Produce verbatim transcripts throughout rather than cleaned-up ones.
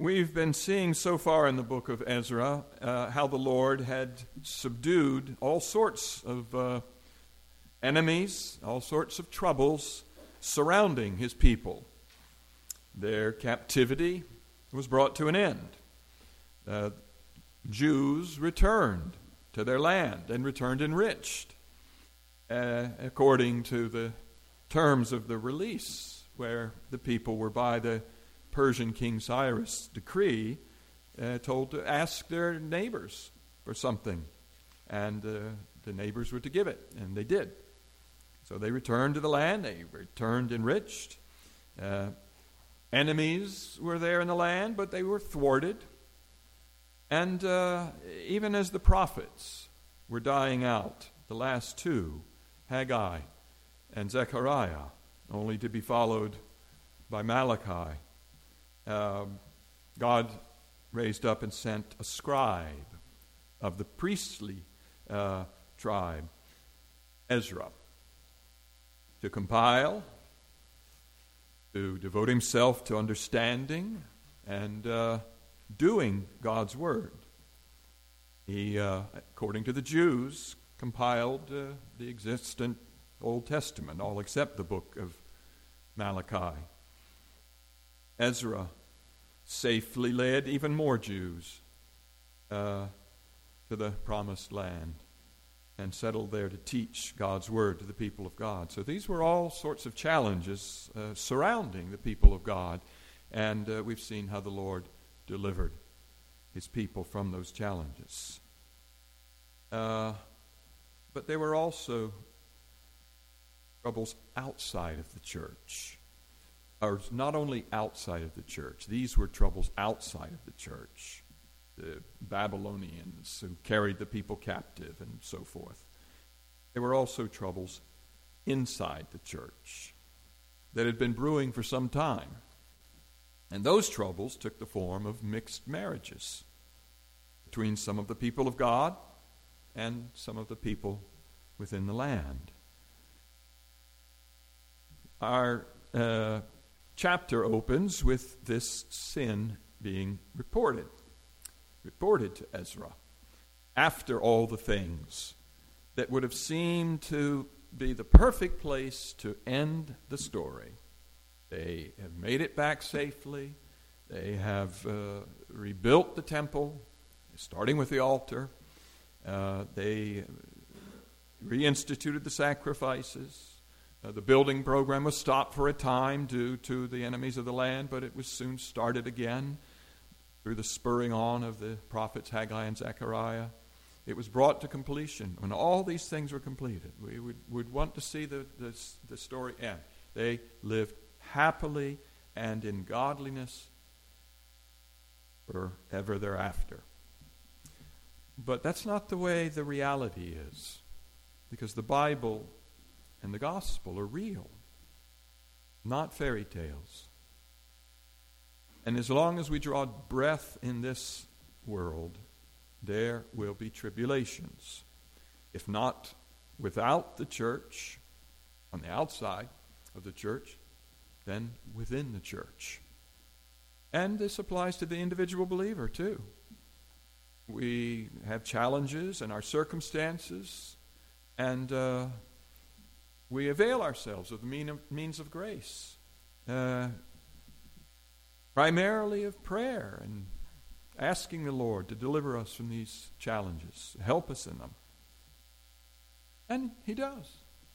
We've been seeing so far in the book of Ezra uh, how the Lord had subdued all sorts of uh, enemies, all sorts of troubles surrounding his people. Their captivity was brought to an end. Uh, Jews returned to their land and returned enriched, uh, according to the terms of the release, where the people were by the Persian King Cyrus' decree uh, told to ask their neighbors for something, and uh, the neighbors were to give it, and they did. So they returned to the land, they returned enriched. Uh, enemies were there in the land, but they were thwarted. And uh, even as the prophets were dying out, the last two, Haggai and Zechariah, only to be followed by Malachi, Uh, God raised up and sent a scribe of the priestly uh, tribe, Ezra, to compile, to devote himself to understanding and uh, doing God's word. He, uh, according to the Jews, compiled uh, the existent Old Testament, all except the book of Malachi. Ezra safely led even more Jews uh, to the promised land and settled there to teach God's word to the people of God. So these were all sorts of challenges uh, surrounding the people of God, and uh, we've seen how the Lord delivered his people from those challenges. Uh, but there were also troubles outside of the church. Or not only outside of the church. These were troubles outside of the church. The Babylonians who carried the people captive and so forth. There were also troubles inside the church that had been brewing for some time. And those troubles took the form of mixed marriages between some of the people of God and some of the people within the land. Our uh, chapter opens with this sin being reported, reported to Ezra, after all the things that would have seemed to be the perfect place to end the story. They have made it back safely. They have uh, rebuilt the temple, starting with the altar. Uh, they reinstituted the sacrifices. Uh, the building program was stopped for a time due to the enemies of the land, but it was soon started again through the spurring on of the prophets Haggai and Zechariah. It was brought to completion. When all these things were completed, we would, would want to see the, the, the story end. They lived happily and in godliness forever thereafter. But that's not the way the reality is, because the Bible and the gospel are real, not fairy tales. And as long as we draw breath in this world, there will be tribulations. If not without the church, on the outside of the church, then within the church. And this applies to the individual believer too. We have challenges in our circumstances, and uh, we avail ourselves of the mean of, means of grace, uh, primarily of prayer and asking the Lord to deliver us from these challenges, help us in them. And He does.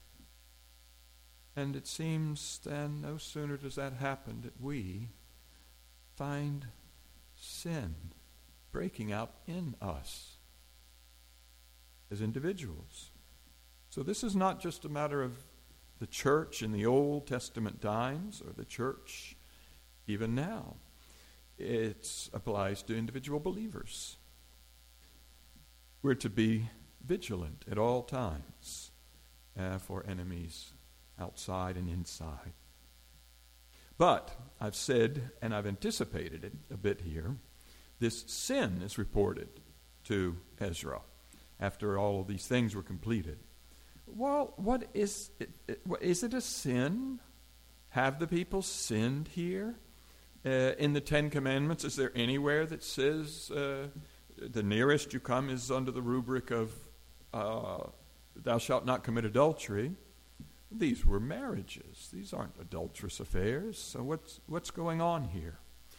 And it seems then no sooner does that happen that we find sin breaking out in us as individuals. So this is not just a matter of the church in the Old Testament times or the church even now. It applies to individual believers. We're to be vigilant at all times uh, for enemies outside and inside. But I've said, and I've anticipated it a bit here, this sin is reported to Ezra after all of these things were completed. Well, what is it? Is it a sin? Have the people sinned here? uh, in the Ten Commandments? Is there anywhere that says uh, the nearest you come is under the rubric of uh, thou shalt not commit adultery? These were marriages. These aren't adulterous affairs. So what's what's going on here?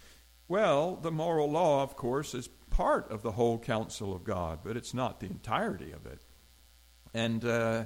Well, the moral law, of course, is part of the whole counsel of God, but it's not the entirety of it. And uh,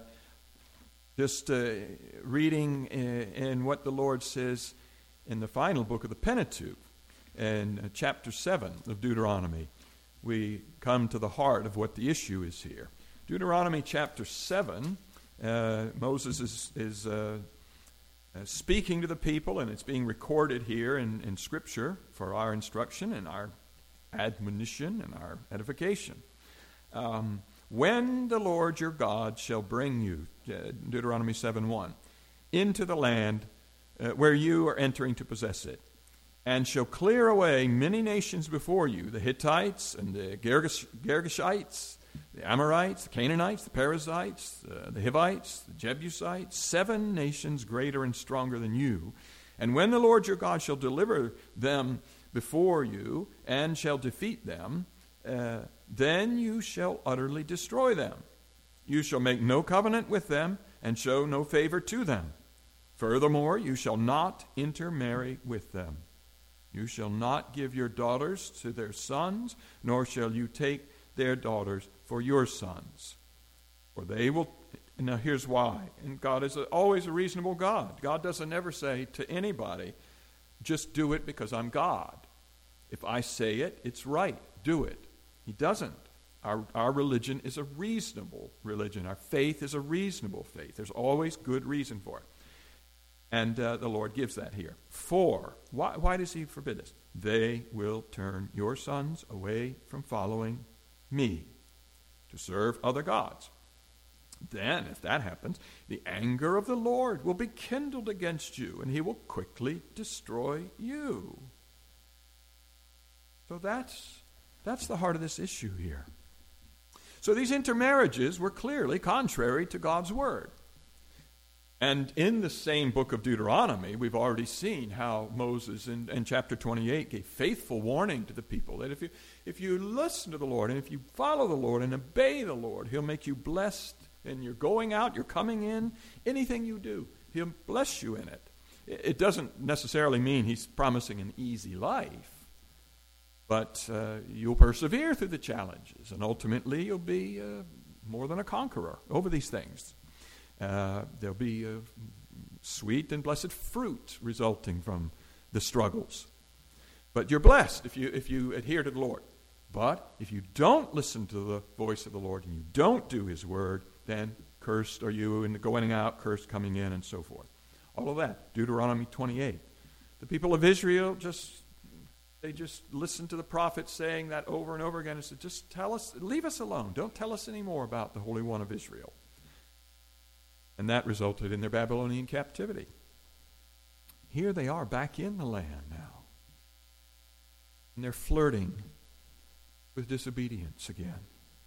just uh, reading in, in what the Lord says in the final book of the Pentateuch, in uh, chapter seven of Deuteronomy, we come to the heart of what the issue is here. Deuteronomy chapter seven, uh, Moses is, is uh, uh, speaking to the people, and it's being recorded here in, in Scripture for our instruction and our admonition and our edification. Um, when the Lord your God shall bring you, uh, Deuteronomy seven one, into the land uh, where you are entering to possess it, and shall clear away many nations before you, the Hittites and the Girgash- Girgashites, the Amorites, the Canaanites, the Perizzites, uh, the Hivites, the Jebusites, seven nations greater and stronger than you. And when the Lord your God shall deliver them before you and shall defeat them, uh, then you shall utterly destroy them. You shall make no covenant with them and show no favor to them. Furthermore, you shall not intermarry with them. You shall not give your daughters to their sons, nor shall you take their daughters for your sons. For they will, now here's why. And God is a, always a reasonable God. God doesn't ever say to anybody, just do it because I'm God. If I say it, it's right. Do it. He doesn't. Our, our religion is a reasonable religion. Our faith is a reasonable faith. There's always good reason for it. And uh, the Lord gives that here. For, why, why does he forbid this? They will turn your sons away from following me to serve other gods. Then, if that happens, the anger of the Lord will be kindled against you, and he will quickly destroy you. So that's, that's the heart of this issue here. So these intermarriages were clearly contrary to God's word. And in the same book of Deuteronomy, we've already seen how Moses in, in chapter twenty-eight gave faithful warning to the people that if you, if you listen to the Lord and if you follow the Lord and obey the Lord, he'll make you blessed and you're going out, you're coming in, anything you do, he'll bless you in it. It, it doesn't necessarily mean he's promising an easy life, but uh, you'll persevere through the challenges and ultimately you'll be uh, more than a conqueror over these things. Uh, there'll be a sweet and blessed fruit resulting from the struggles. But you're blessed if you if you adhere to the Lord. But if you don't listen to the voice of the Lord and you don't do his word, then cursed are you and going out, cursed coming in, and so forth. All of that, Deuteronomy twenty-eight. The people of Israel just they just listened to the prophets saying that over and over again and said, just tell us, leave us alone. Don't tell us any more about the Holy One of Israel. And that resulted in their Babylonian captivity. Here they are back in the land now. And they're flirting with disobedience again.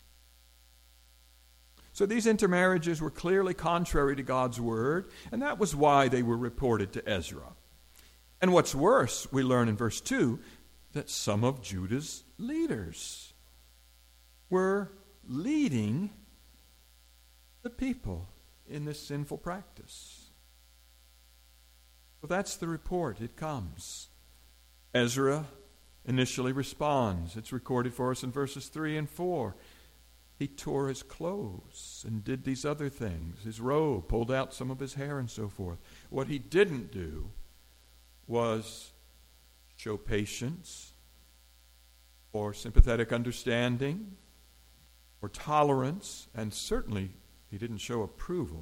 So these intermarriages were clearly contrary to God's word, and that was why they were reported to Ezra. And what's worse, we learn in verse two, that some of Judah's leaders were leading the people in this sinful practice. So that's the report. It comes. Ezra initially responds. It's recorded for us in verses three and four. He tore his clothes and did these other things. His robe, pulled out some of his hair and so forth. What he didn't do was show patience or sympathetic understanding or tolerance, and certainly he didn't show approval.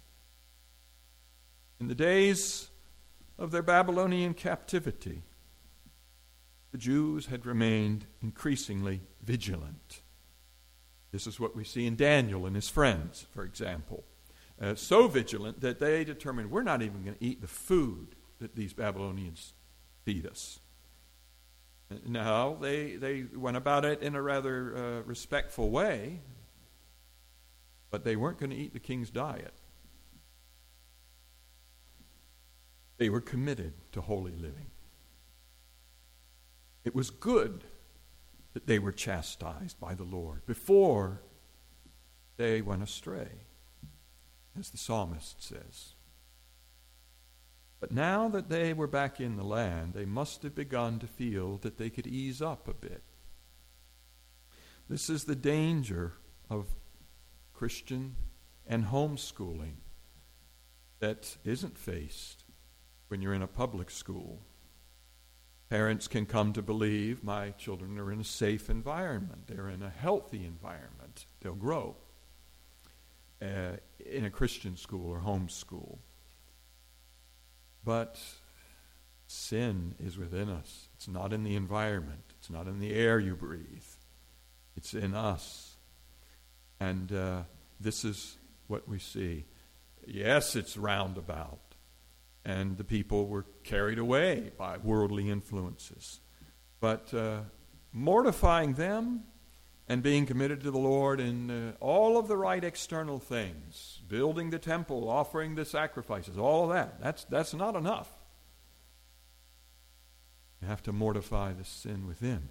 In the days of their Babylonian captivity, the Jews had remained increasingly vigilant. This is what we see in Daniel and his friends, for example. Uh, so vigilant that they determined we're not even going to eat the food that these Babylonians feed us. Now, they, they went about it in a rather uh, respectful way, but they weren't going to eat the king's diet. They were committed to holy living. It was good that they were chastised by the Lord before they went astray, as the psalmist says. But now that they were back in the land, they must have begun to feel that they could ease up a bit. This is the danger of Christian and homeschooling that isn't faced when you're in a public school. Parents can come to believe my children are in a safe environment. They're in a healthy environment. They'll grow uh, in a Christian school or homeschool. But sin is within us. It's not in the environment. It's not in the air you breathe. It's in us. And uh, this is what we see. Yes, it's roundabout. And the people were carried away by worldly influences. But uh, mortifying them and being committed to the Lord in uh, all of the right external things, building the temple, offering the sacrifices, all of that, that's, that's not enough. You have to mortify the sin within.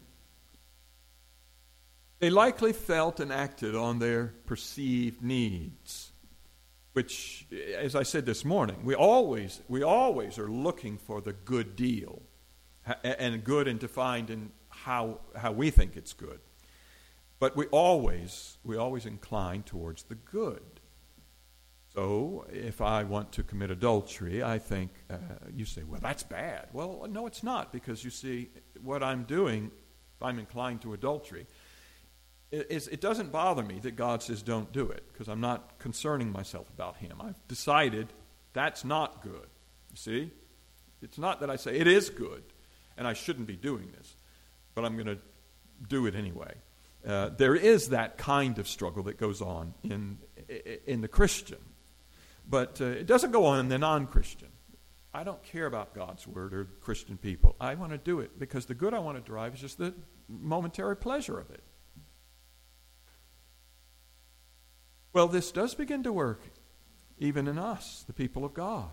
They likely felt and acted on their perceived needs, which, as I said this morning, we always we always are looking for the good deal, and good and defined in how how we think it's good. But we always we always incline towards the good. So if I want to commit adultery, I think uh, you say, well, that's bad. Well, no, it's not, because you see what I'm doing. If I'm inclined to adultery, It, it doesn't bother me that God says don't do it, because I'm not concerning myself about him. I've decided that's not good. You see? It's not that I say it is good and I shouldn't be doing this, but I'm going to do it anyway. Uh, there is that kind of struggle that goes on in in the Christian, but uh, it doesn't go on in the non-Christian. I don't care about God's word or Christian people. I want to do it because the good I want to derive is just the momentary pleasure of it. Well, this does begin to work even in us, the people of God.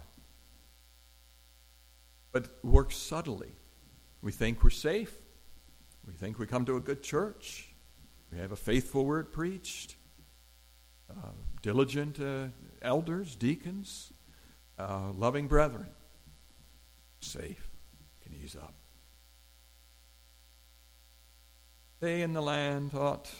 But it works subtly. We think we're safe. We think we come to a good church. We have a faithful word preached. Uh, diligent uh, elders, deacons, uh, loving brethren. Safe. Can ease up. They in the land thought,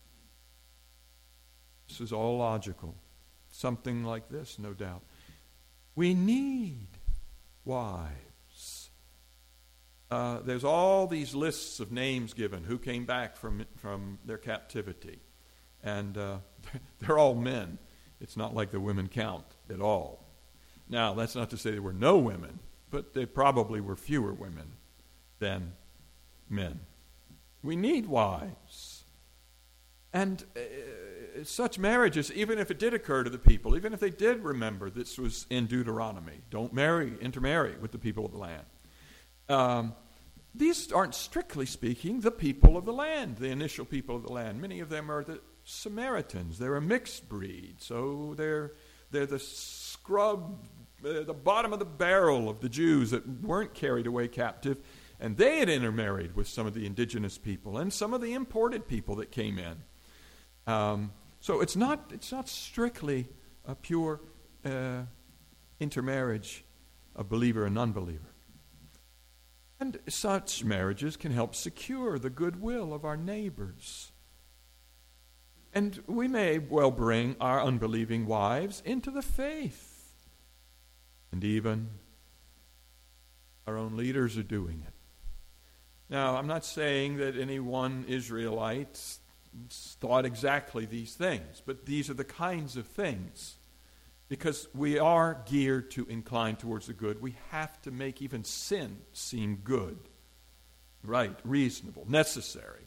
this is all logical. Something like this, no doubt. We need wives. Uh, there's all these lists of names given who came back from from their captivity. And uh, they're all men. It's not like the women count at all. Now, that's not to say there were no women, but there probably were fewer women than men. We need wives. And uh, such marriages, even if it did occur to the people, even if they did remember this was in Deuteronomy, don't marry, intermarry with the people of the land. Um, these aren't, strictly speaking, the people of the land, the initial people of the land. Many of them are the Samaritans. They're a mixed breed, so they're they're the scrub, uh, the bottom of the barrel of the Jews that weren't carried away captive, and they had intermarried with some of the indigenous people and some of the imported people that came in. Um, so it's not it's not strictly a pure uh, intermarriage of believer and unbeliever. And such marriages can help secure the goodwill of our neighbors. And we may well bring our unbelieving wives into the faith. And even our own leaders are doing it. Now, I'm not saying that any one Israelite thought exactly these things, but these are the kinds of things. Because we are geared to incline towards the good, we have to make even sin seem good, right, reasonable, necessary.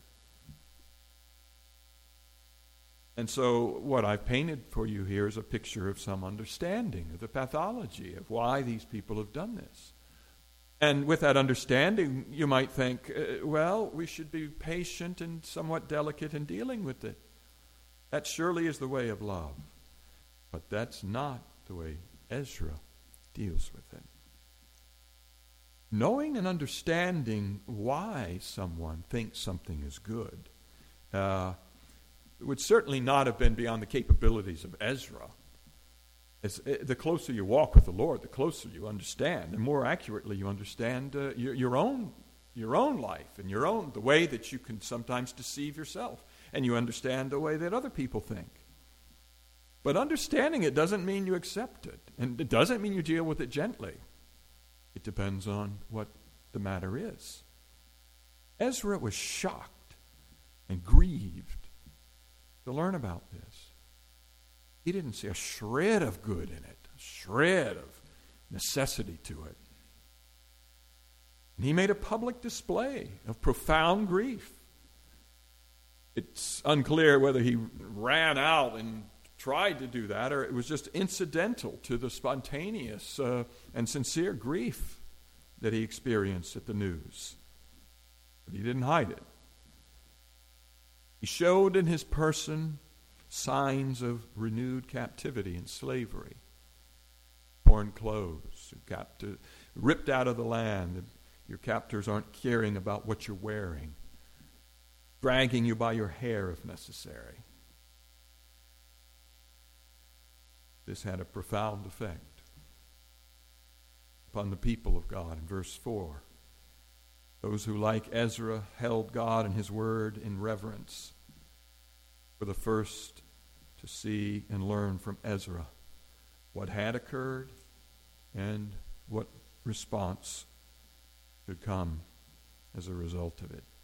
And so what I've painted for you here is a picture of some understanding of the pathology of why these people have done this. And with that understanding, you might think, uh, well, we should be patient and somewhat delicate in dealing with it. That surely is the way of love. But that's not the way Ezra deals with it. knowing and understanding why someone thinks something is good uh, would certainly not have been beyond the capabilities of Ezra. As, uh, the closer you walk with the Lord, the closer you understand, and more accurately you understand uh, your, your own your own life and your own the way that you can sometimes deceive yourself, and you understand the way that other people think. But understanding it doesn't mean you accept it, and it doesn't mean you deal with it gently. It depends on what the matter is. Ezra was shocked and grieved to learn about this. He didn't see a shred of good in it, a shred of necessity to it. And he made a public display of profound grief. It's unclear whether he ran out and tried to do that, or it was just incidental to the spontaneous uh, and sincere grief that he experienced at the news. But he didn't hide it. He showed in his person signs of renewed captivity and slavery. Torn clothes, captive, ripped out of the land. Your captors aren't caring about what you're wearing, dragging you by your hair if necessary. This had a profound effect upon the people of God. In verse four, those who, like Ezra, held God and his word in reverence were the first to see and learn from Ezra what had occurred and what response should come as a result of it.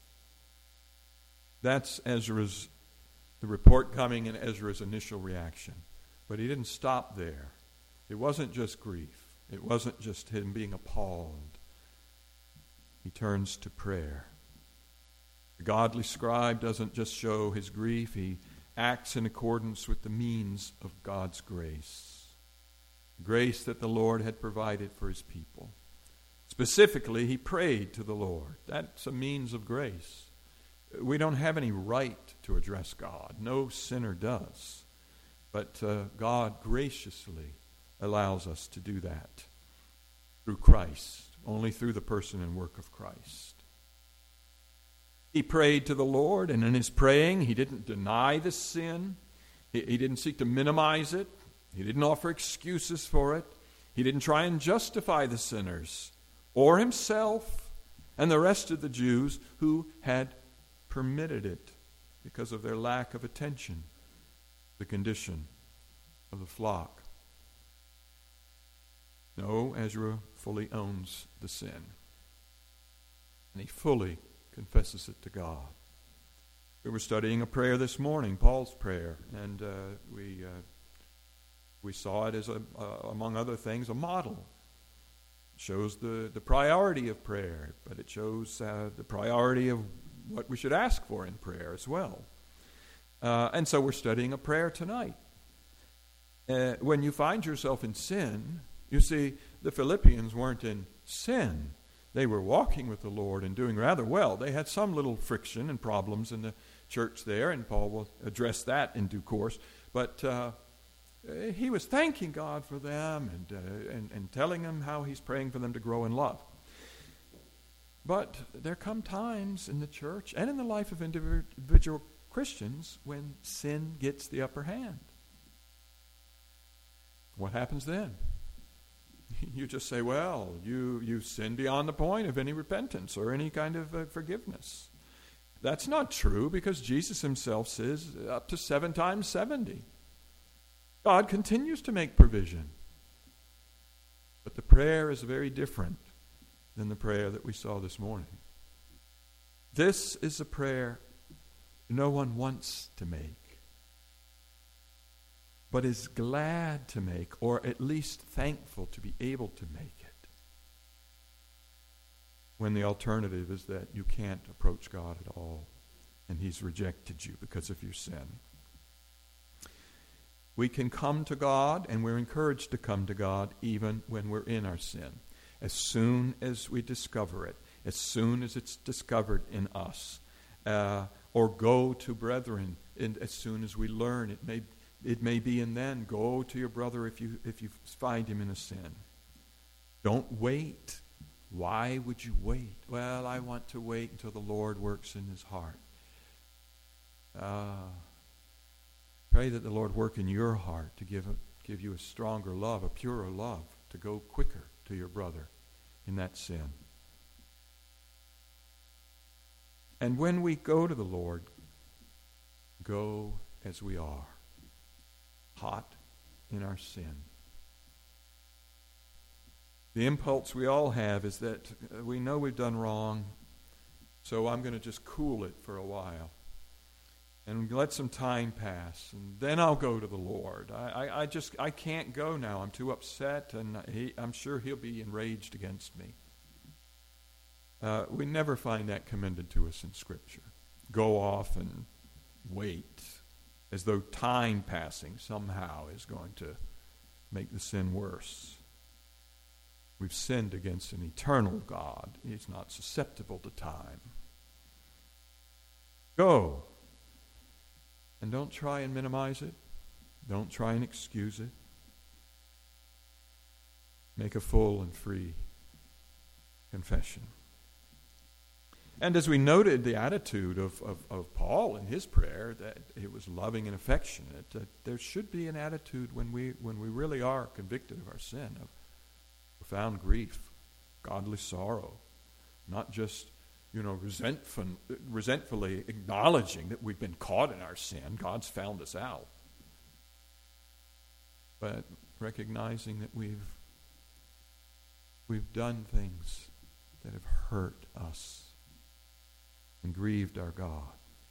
That's Ezra's, the report coming in Ezra's initial reaction. But he didn't stop there. It wasn't just grief. It wasn't just him being appalled. He turns to prayer. The godly scribe doesn't just show his grief. He acts in accordance with the means of God's grace. Grace that the Lord had provided for his people. Specifically, he prayed to the Lord. That's a means of grace. We don't have any right to address God. No sinner does. But uh, God graciously allows us to do that through Christ, only through the person and work of Christ. He prayed to the Lord, and in his praying, he didn't deny the sin. He, he didn't seek to minimize it. He didn't offer excuses for it. He didn't try and justify the sinners or himself and the rest of the Jews who had permitted it because of their lack of attention, the condition of the flock. No, Ezra fully owns the sin, and he fully confesses it to God. We were studying a prayer this morning, Paul's prayer, and uh, we uh, we saw it as, a, uh, among other things, a model. It shows the, the priority of prayer, but it shows uh, the priority of what we should ask for in prayer as well. Uh, and so we're studying a prayer tonight. Uh, when you find yourself in sin, you see, the Philippians weren't in sin. They were walking with the Lord and doing rather well. They had some little friction and problems in the church there, and Paul will address that in due course. But uh, he was thanking God for them and, uh, and, and telling them how he's praying for them to grow in love. But there come times in the church and in the life of individual Christians when sin gets the upper hand. What happens then? You just say, well, you, you sin beyond the point of any repentance or any kind of uh, forgiveness. That's not true, because Jesus himself says up to seven times seventy. God continues to make provision. But the prayer is very different than the prayer that we saw this morning. This is a prayer no one wants to make, but is glad to make, or at least thankful to be able to make it, when the alternative is that you can't approach God at all, and he's rejected you because of your sin. We can come to God, and we're encouraged to come to God even when we're in our sin. As soon as we discover it, as soon as it's discovered in us, uh, or go to brethren, and as soon as we learn, it may it may be, and then go to your brother if you if you find him in a sin. Don't wait Why would you wait? Well, I want to wait until the Lord works in his heart. Uh, pray that the Lord work in your heart to give, a, give you a stronger love, a purer love, to go quicker to your brother in that sin. And when we go to the Lord, go as we are, hot in our sin. The impulse we all have is that we know we've done wrong, so I'm going to just cool it for a while and let some time pass, and then I'll go to the Lord. I, I, I just I can't go now. I'm too upset, and he, I'm sure he'll be enraged against me. Uh, we never find that commended to us in Scripture. Go off and wait, as though time passing somehow is going to make the sin worse. We've sinned against an eternal God. He's not susceptible to time. Go. And don't try and minimize it. Don't try and excuse it. Make a full and free confession. And as we noted, the attitude of, of, of Paul in his prayer, that it was loving and affectionate, that there should be an attitude when we when we really are convicted of our sin, of profound grief, godly sorrow, not just, you know, resentful, resentfully acknowledging that we've been caught in our sin. God's found us out. But recognizing that we've we've done things that have hurt us and grieved our God.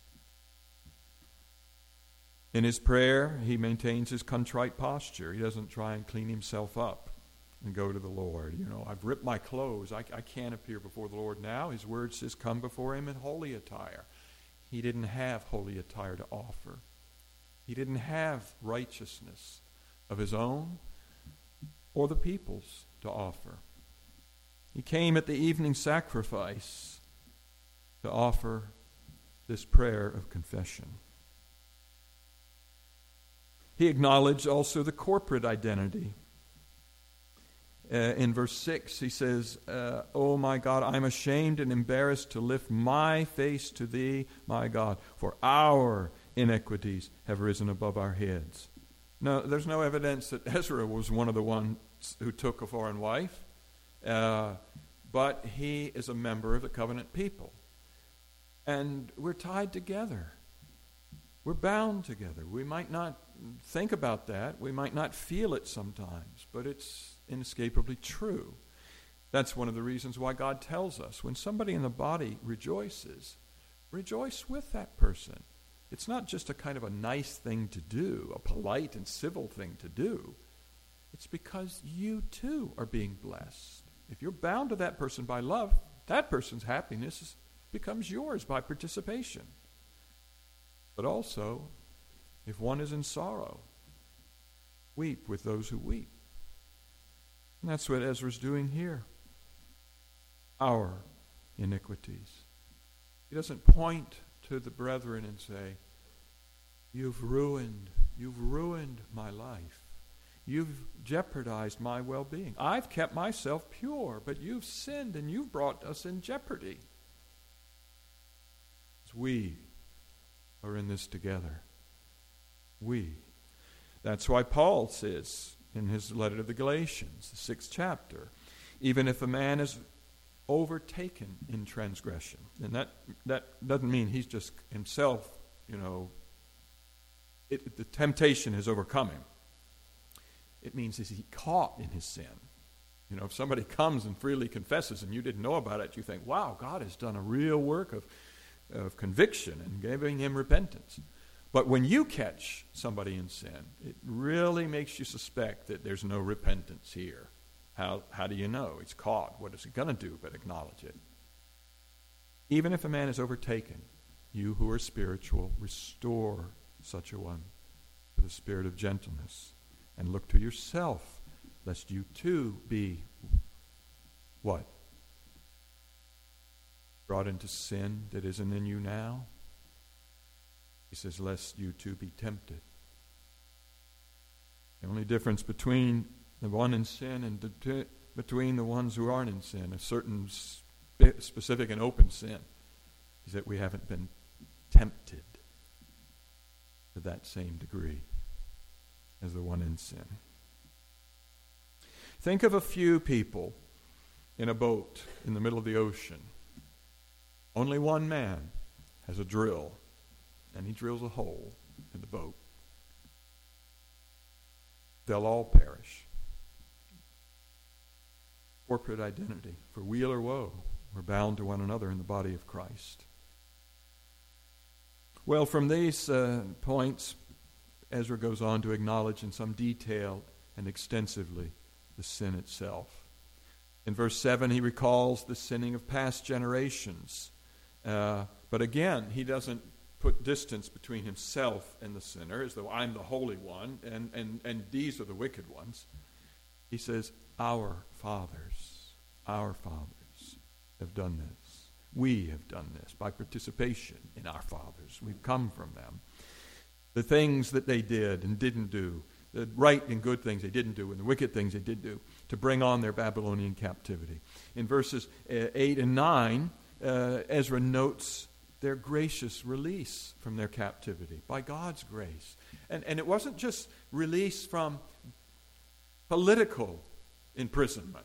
In his prayer, he maintains his contrite posture. He doesn't try and clean himself up and go to the Lord. You know, I've ripped my clothes. I, I can't appear before the Lord now. His word says, come before him in holy attire. He didn't have holy attire to offer. He didn't have righteousness of his own or the people's to offer. He came at the evening sacrifice to offer this prayer of confession. He acknowledged also the corporate identity. Uh, in verse six, he says, uh, "Oh my God, I'm ashamed and embarrassed to lift my face to thee, my God, for our iniquities have risen above our heads." No, there's no evidence that Ezra was one of the ones who took a foreign wife, uh, but he is a member of the covenant people. And we're tied together. We're bound together. We might not think about that. We might not feel it sometimes, but it's inescapably true. That's one of the reasons why God tells us when somebody in the body rejoices, rejoice with that person. It's not just a kind of a nice thing to do, a polite and civil thing to do. It's because you too are being blessed. If you're bound to that person by love, that person's happiness is becomes yours by participation. But also, if one is in sorrow, weep with those who weep. And that's what Ezra's doing here. Our iniquities. He doesn't point to the brethren and say, you've ruined, you've ruined my life. You've jeopardized my well-being. I've kept myself pure, but you've sinned and you've brought us in jeopardy. We are in this together. We. That's why Paul says in his letter to the Galatians, the sixth chapter, even if a man is overtaken in transgression, and that, that doesn't mean he's just himself, you know, it, the temptation has overcome him. It means is he caught in his sin. You know, if somebody comes and freely confesses and you didn't know about it, you think, wow, God has done a real work of of conviction and giving him repentance. But when you catch somebody in sin, it really makes you suspect that there's no repentance here. How how do you know? He's caught. What is he going to do but acknowledge it? Even if a man is overtaken, you who are spiritual, restore such a one with a spirit of gentleness, and look to yourself, lest you too be what? Brought into sin that isn't in you now. He says, lest you too be tempted. The only difference between the one in sin and the, between the ones who aren't in sin, a certain spe- specific and open sin, is that we haven't been tempted to that same degree as the one in sin. Think of a few people in a boat in the middle of the ocean. Only one man has a drill, and he drills a hole in the boat. They'll all perish. Corporate identity. For weal or woe, we're bound to one another in the body of Christ. Well, from these uh, points, Ezra goes on to acknowledge in some detail and extensively the sin itself. In verse seven, he recalls the sinning of past generations. Uh, but again, he doesn't put distance between himself and the sinner, as though I'm the holy one, and, and, and these are the wicked ones. He says, our fathers, our fathers have done this. We have done this by participation in our fathers. We've come from them. The things that they did and didn't do, the right and good things they didn't do, and the wicked things they did do, to bring on their Babylonian captivity. In verses eight and nine, uh, Ezra notes their gracious release from their captivity by God's grace. And, and it wasn't just release from political imprisonment.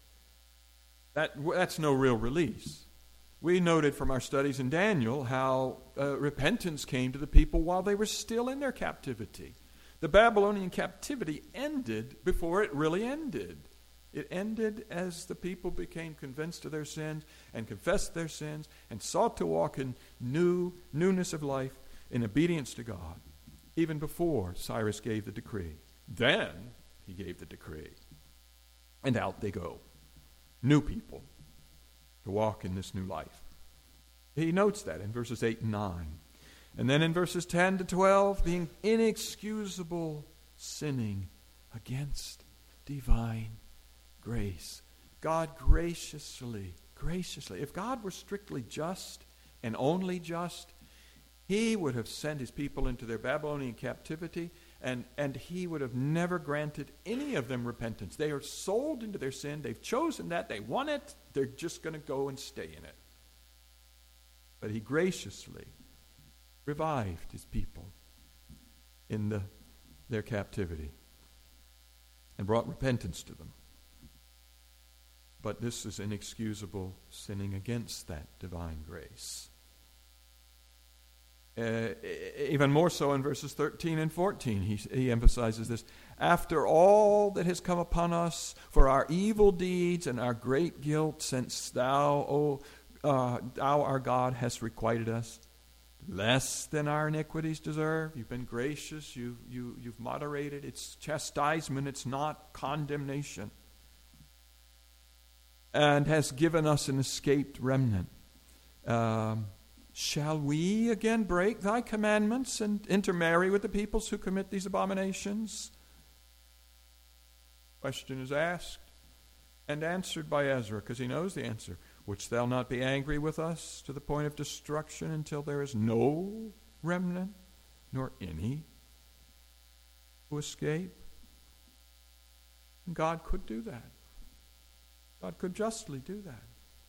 That, that's no real release. We noted from our studies in Daniel how uh, repentance came to the people while they were still in their captivity. The Babylonian captivity ended before it really ended. It ended as the people became convinced of their sins and confessed their sins and sought to walk in new newness of life in obedience to God, even before Cyrus gave the decree. Then he gave the decree. And out they go. New people to walk in this new life. He notes that in verses eight and nine. And then in verses ten to twelve, the inexcusable sinning against divine grace. God graciously, graciously, if God were strictly just and only just, he would have sent his people into their Babylonian captivity, and, and he would have never granted any of them repentance. They are sold into their sin. They've chosen that. They want it. They're just going to go and stay in it. But he graciously revived his people in the, their captivity and brought repentance to them. But this is inexcusable sinning against that divine grace. Uh, even more so in verses thirteen and fourteen, he, he emphasizes this. After all that has come upon us for our evil deeds and our great guilt, since thou, O uh, thou our God, hast requited us less than our iniquities deserve. You've been gracious. You, you, you've moderated. It's chastisement. It's not condemnation. And has given us an escaped remnant. Um, shall we again break thy commandments and intermarry with the peoples who commit these abominations? Question is asked and answered by Ezra, because he knows the answer. Wouldst thou not be angry with us to the point of destruction until there is no remnant, nor any who escape? And God could do that. God could justly do that.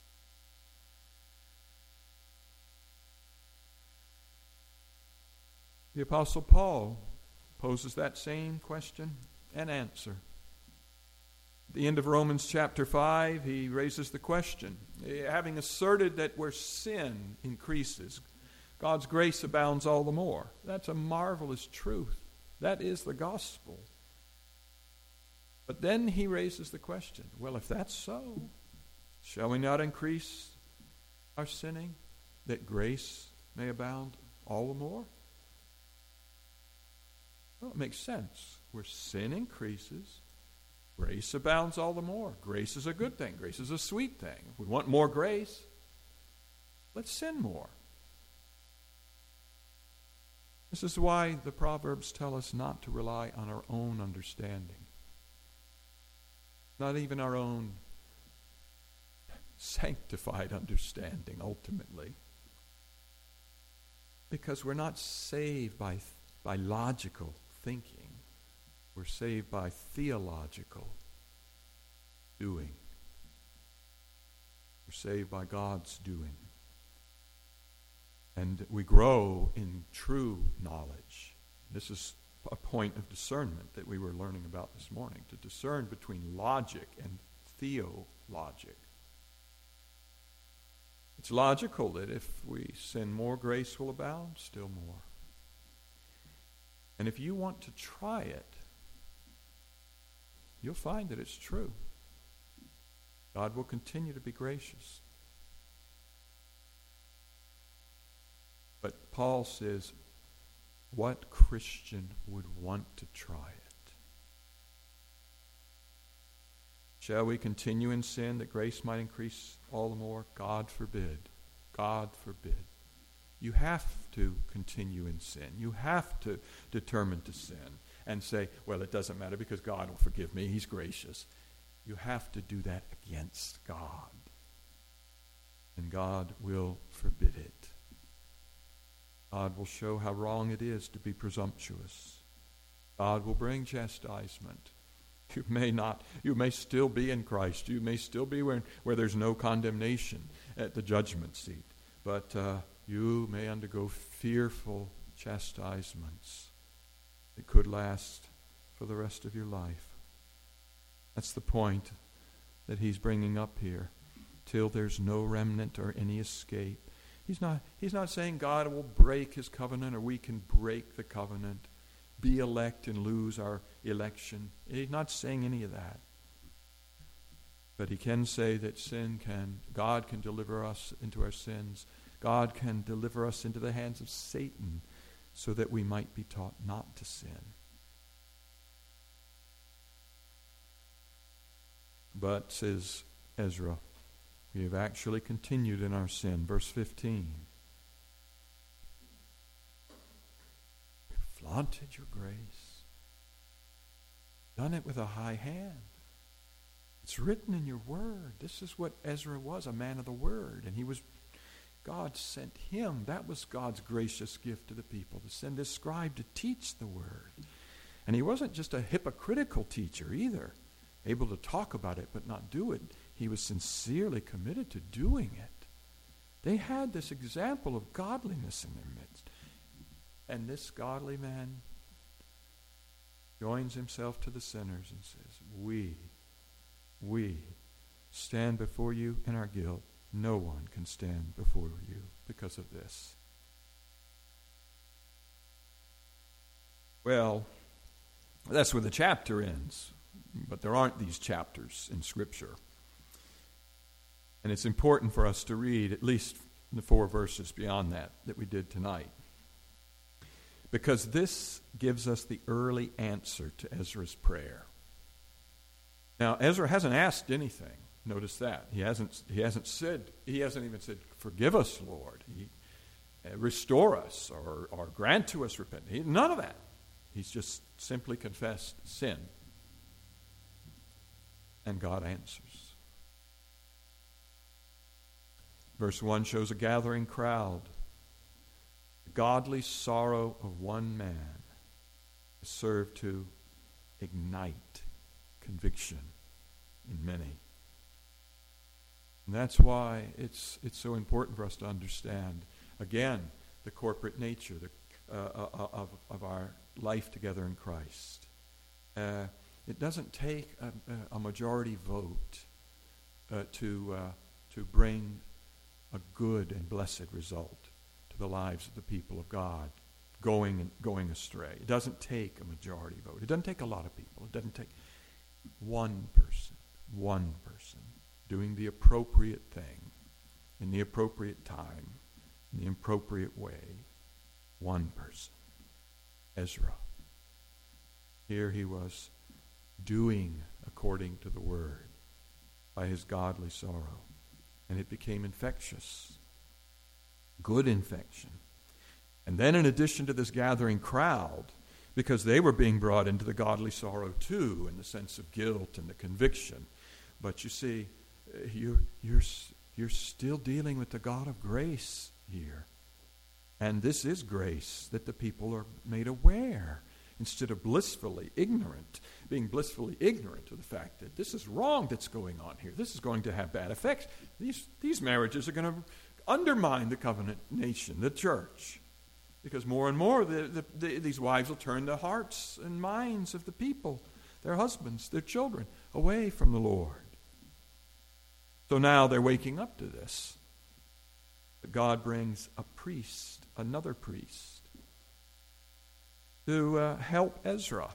The Apostle Paul poses that same question and answer. At the end of Romans chapter five, he raises the question, having asserted that where sin increases, God's grace abounds all the more. That's a marvelous truth. That is the gospel. But then he raises the question, well, if that's so, shall we not increase our sinning that grace may abound all the more? Well, it makes sense. Where sin increases, grace abounds all the more. Grace is a good thing. Grace is a sweet thing. If we want more grace, let's sin more. This is why the Proverbs tell us not to rely on our own understanding. Not even our own sanctified understanding, ultimately. Because we're not saved by, by logical thinking. We're saved by theological doing. We're saved by God's doing. And we grow in true knowledge. This is a point of discernment that we were learning about this morning, to discern between logic and theologic. It's logical that if we sin more, grace will abound still more. And if you want to try it, you'll find that it's true. God will continue to be gracious. But Paul says, what Christian would want to try it? Shall we continue in sin that grace might increase all the more? God forbid. God forbid. You have to continue in sin. You have to determine to sin and say, well, it doesn't matter because God will forgive me. He's gracious. You have to do that against God. And God will forbid it. God will show how wrong it is to be presumptuous. God will bring chastisement. You may not, you may still be in Christ. You may still be where, where there's no condemnation at the judgment seat. But uh, you may undergo fearful chastisements that could last for the rest of your life. That's the point that he's bringing up here. Till there's no remnant or any escape. He's not, he's not saying God will break his covenant or we can break the covenant, be elect and lose our election. He's not saying any of that. But he can say that sin can, God can deliver us into our sins. God can deliver us into the hands of Satan so that we might be taught not to sin. But, says Ezra, we have actually continued in our sin. Verse fifteen. We've flaunted your grace. Done it with a high hand. It's written in your word. This is what Ezra was, a man of the word. And he was, God sent him. That was God's gracious gift to the people, to send this scribe to teach the word. And he wasn't just a hypocritical teacher either, able to talk about it but not do it. He was sincerely committed to doing it. They had this example of godliness in their midst. And this godly man joins himself to the sinners and says, we, we stand before you in our guilt. No one can stand before you because of this. Well, that's where the chapter ends. But there aren't these chapters in Scripture. And it's important for us to read at least the four verses beyond that that we did tonight. Because this gives us the early answer to Ezra's prayer. Now, Ezra hasn't asked anything. Notice that. He hasn't, he hasn't said, he hasn't even said, forgive us, Lord. He, uh, restore us or, or grant to us repentance. None of that. He's just simply confessed sin. And God answers. Verse one shows a gathering crowd. The godly sorrow of one man is served to ignite conviction in many. And that's why it's it's so important for us to understand, again, the corporate nature the, uh, of, of our life together in Christ. Uh, it doesn't take a, a majority vote uh, to uh, to bring a good and blessed result to the lives of the people of God going and going astray. It doesn't take a majority vote. It doesn't take a lot of people. It doesn't take one person, one person doing the appropriate thing in the appropriate time, in the appropriate way. One person. Ezra. Here he was doing according to the word by his godly sorrow. And it became infectious. Good infection. And then in addition to this gathering crowd, because they were being brought into the godly sorrow too, in the sense of guilt and the conviction. But you see, you're, you're, you're still dealing with the God of grace here. And this is grace that the people are made aware. instead of blissfully ignorant, being blissfully ignorant of the fact that this is wrong that's going on here. This is going to have bad effects. These, these marriages are going to undermine the covenant nation, the church, because more and more the, the, the, these wives will turn the hearts and minds of the people, their husbands, their children, away from the Lord. So now they're waking up to this. But God brings a priest, another priest, to uh, help Ezra,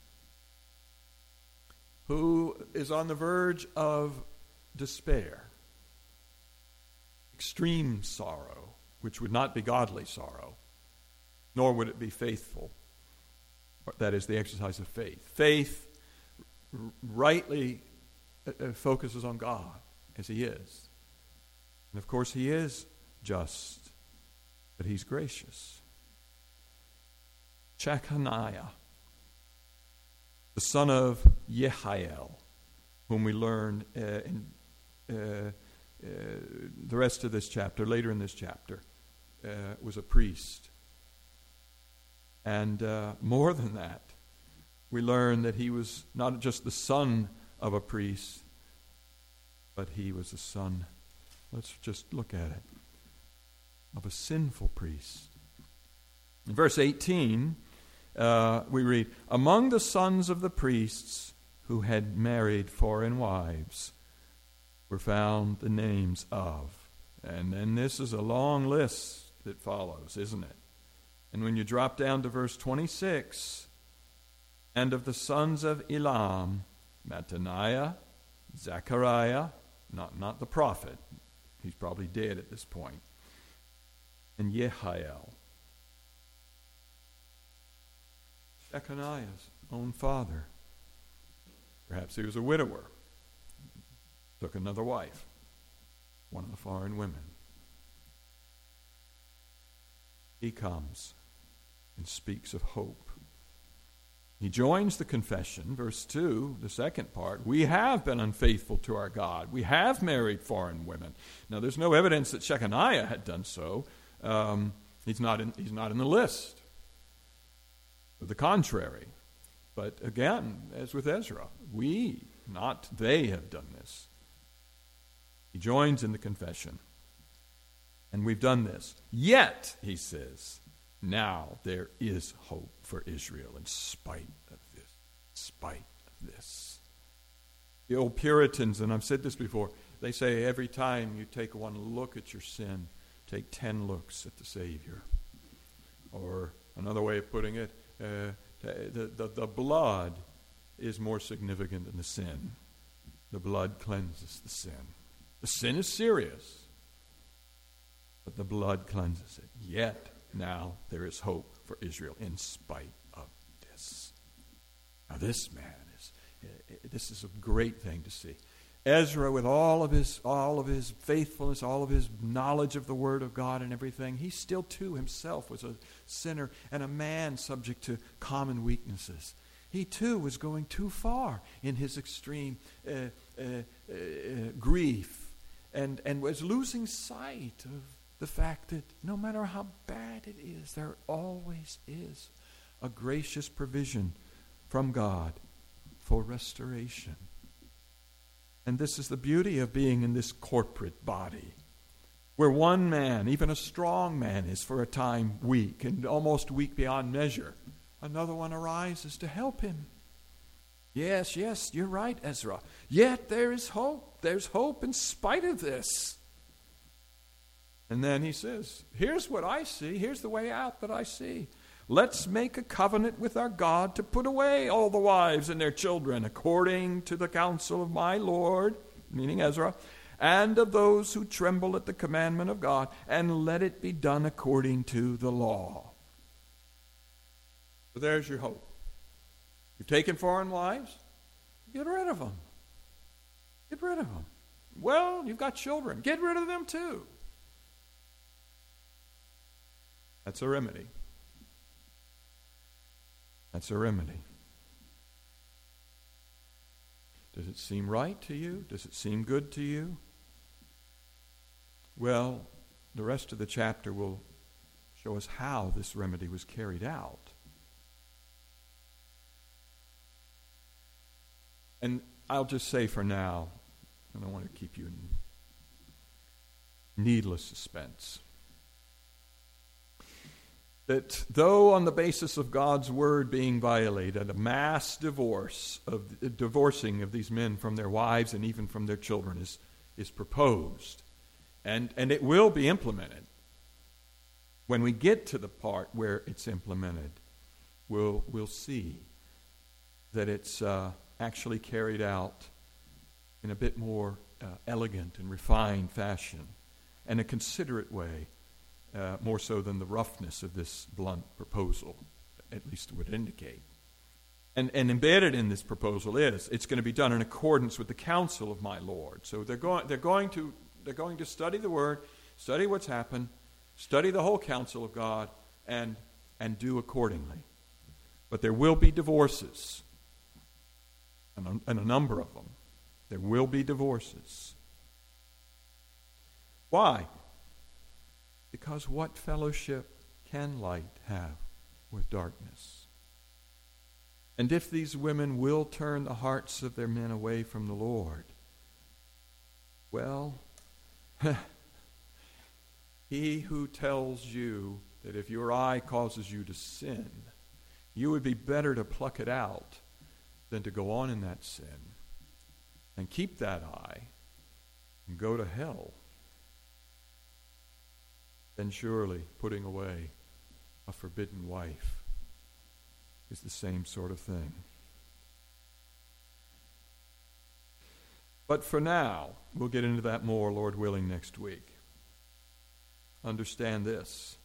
who is on the verge of despair, extreme sorrow, which would not be godly sorrow, nor would it be faithful. That is the exercise of faith. Faith r- rightly uh, focuses on God as He is. And of course He is just, but He's gracious. Shechaniah, the son of Jehiel, whom we learn uh, in uh, uh, the rest of this chapter, later in this chapter, uh, was a priest. And uh, more than that, we learn that he was not just the son of a priest, but he was the son, let's just look at it, of a sinful priest. In verse eighteen, uh, we read, among the sons of the priests who had married foreign wives were found the names of, and then this is a long list that follows, isn't it? And when you drop down to verse twenty-six, and of the sons of Elam, Mattaniah, Zechariah, not, not the prophet, he's probably dead at this point, and Jehiel, Shechaniah's own father. Perhaps he was a widower, took another wife, one of the foreign women. He comes and speaks of hope. He joins the confession, verse two, the second part. We have been unfaithful to our God. We have married foreign women. Now, there's no evidence that Shechaniah had done so. Um, he's not in, he's not in the list. The contrary. But again, as with Ezra, we, not they, have done this. He joins in the confession. And we've done this. Yet, he says, now there is hope for Israel in spite of this. In spite of this. The old Puritans, and I've said this before, they say every time you take one look at your sin, take ten looks at the Savior. Or another way of putting it, uh, the, the, the blood is more significant than the sin. The blood cleanses the sin. The sin is serious, but the blood cleanses it. Yet, now there is hope for Israel in spite of this. Now this man is, this is a great thing to see. Ezra, with all of his all of his faithfulness, all of his knowledge of the Word of God and everything, he still too himself was a sinner and a man subject to common weaknesses. He too was going too far in his extreme uh, uh, uh, grief and, and was losing sight of the fact that no matter how bad it is, there always is a gracious provision from God for restoration. And this is the beauty of being in this corporate body, where one man, even a strong man, is for a time weak and almost weak beyond measure. Another one arises to help him. Yes, yes, you're right, Ezra. Yet there is hope. There's hope in spite of this. And then he says, here's what I see. Here's the way out that I see. Let's make a covenant with our God to put away all the wives and their children according to the counsel of my Lord, meaning Ezra, and of those who tremble at the commandment of God, and let it be done according to the law. So there's your hope. You've taken foreign wives, get rid of them. Get rid of them. Well, you've got children. Get rid of them too. That's a remedy. That's a remedy. Does it seem right to you? Does it seem good to you? Well, the rest of the chapter will show us how this remedy was carried out. And I'll just say for now, I don't want to keep you in needless suspense, that though on the basis of God's word being violated, a mass divorce of uh, divorcing of these men from their wives and even from their children is, is proposed, and, and it will be implemented. When we get to the part where it's implemented, we'll, we'll see that it's uh, actually carried out in a bit more uh, elegant and refined fashion, and a considerate way, uh, more so than the roughness of this blunt proposal, at least would indicate. And, and embedded in this proposal is it's going to be done in accordance with the counsel of my Lord. So they're going they're going to they're going to study the word, study what's happened, study the whole counsel of God, and and do accordingly. But there will be divorces, and a, and a number of them. There will be divorces. Why? Because what fellowship can light have with darkness? And if these women will turn the hearts of their men away from the Lord, well, he who tells you that if your eye causes you to sin, you would be better to pluck it out than to go on in that sin and keep that eye and go to hell, then surely putting away a forbidden wife is the same sort of thing. But for now, we'll get into that more, Lord willing, next week. Understand this.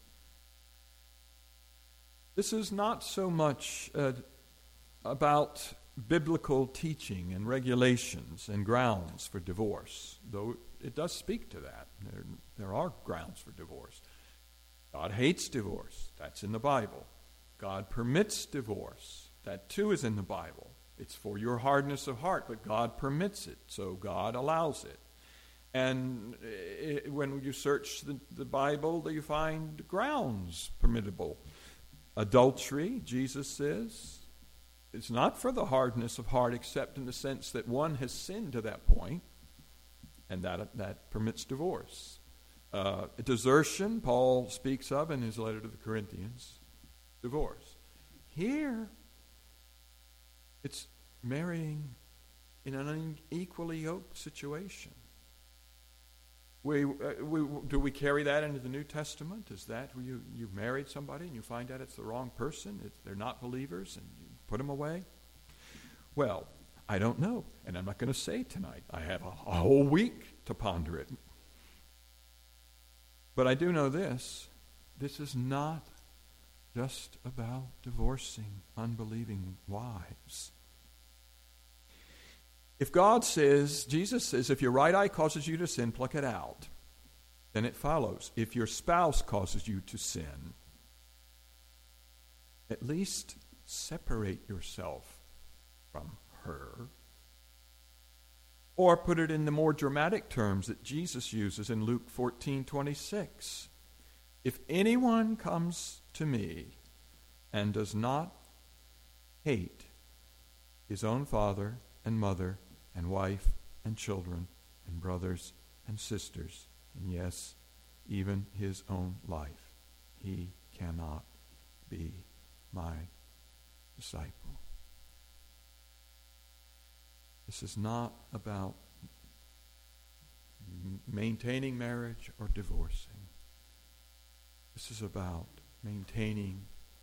This is not so much uh, about biblical teaching and regulations and grounds for divorce, though it does speak to that. There, there are grounds for divorce. God hates divorce. That's in the Bible. God permits divorce. That too is in the Bible. It's for your hardness of heart, but God permits it, so God allows it. And it, when you search the, the Bible, you find grounds permissible. Adultery, Jesus says, it's not for the hardness of heart, except in the sense that one has sinned to that point, and that that permits divorce. Uh, desertion, Paul speaks of in his letter to the Corinthians, divorce. Here, it's marrying in an unequally yoked situation. We, uh, we do we carry that into the New Testament? Is that where you you married somebody and you find out it's the wrong person, it's, they're not believers, and you put them away? Well, I don't know, and I'm not going to say tonight. I have a, a whole week to ponder it. But I do know this: this is not just about divorcing unbelieving wives. If God says, Jesus says, if your right eye causes you to sin, pluck it out, then it follows. If your spouse causes you to sin, at least separate yourself from her. Or put it in the more dramatic terms that Jesus uses in Luke fourteen twenty-six. If anyone comes to me and does not hate his own father and mother and wife and children and brothers and sisters, and yes, even his own life, he cannot be my disciple. This is not about maintaining marriage or divorcing. This is about maintaining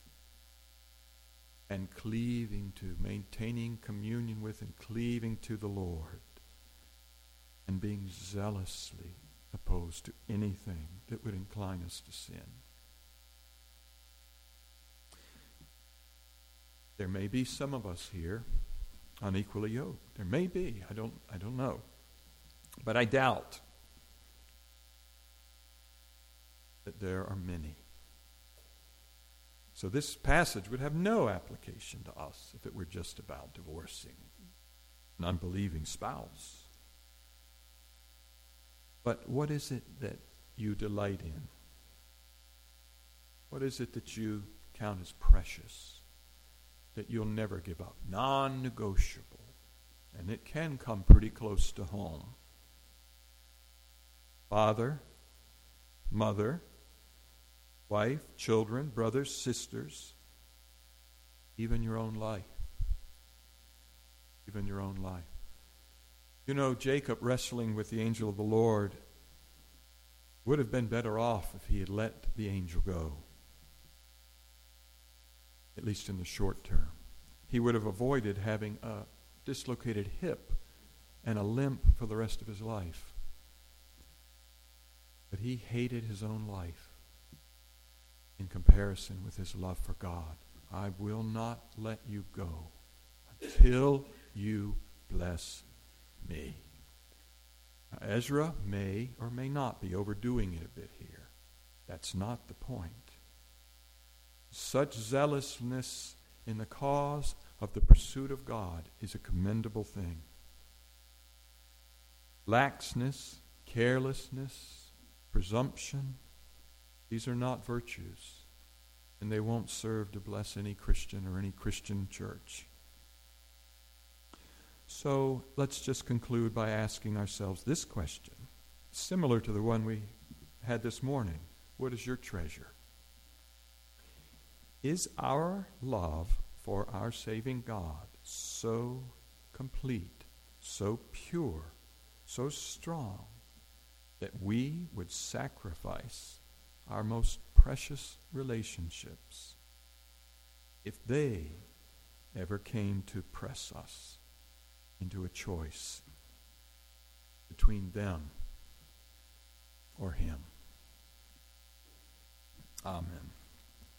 and cleaving to, maintaining communion with and cleaving to the Lord, and being zealously opposed to anything that would incline us to sin. There may be some of us here unequally yoked. There may be. I don't I don't know. But I doubt that there are many. So this passage would have no application to us if it were just about divorcing an unbelieving spouse. But what is it that you delight in? What is it that you count as precious, that you'll never give up? Non-negotiable. and it can come pretty close to home. Father, mother, wife, children, brothers, sisters, even your own life. Even your own life. You know, Jacob wrestling with the angel of the Lord would have been better off if he had let the angel go, at least in the short term. He would have avoided having a dislocated hip and a limp for the rest of his life. But he hated his own life in comparison with his love for God. I will not let you go until you bless me. Now, Ezra may or may not be overdoing it a bit here. That's not the point. Such zealousness in the cause of the pursuit of God is a commendable thing. Laxness, carelessness, presumption, these are not virtues, and they won't serve to bless any Christian or any Christian church. So let's just conclude by asking ourselves this question, similar to the one we had this morning. What is your treasure? Is our love for our saving God so complete, so pure, so strong, that we would sacrifice our most precious relationships if they ever came to press us into a choice between them or him? Amen.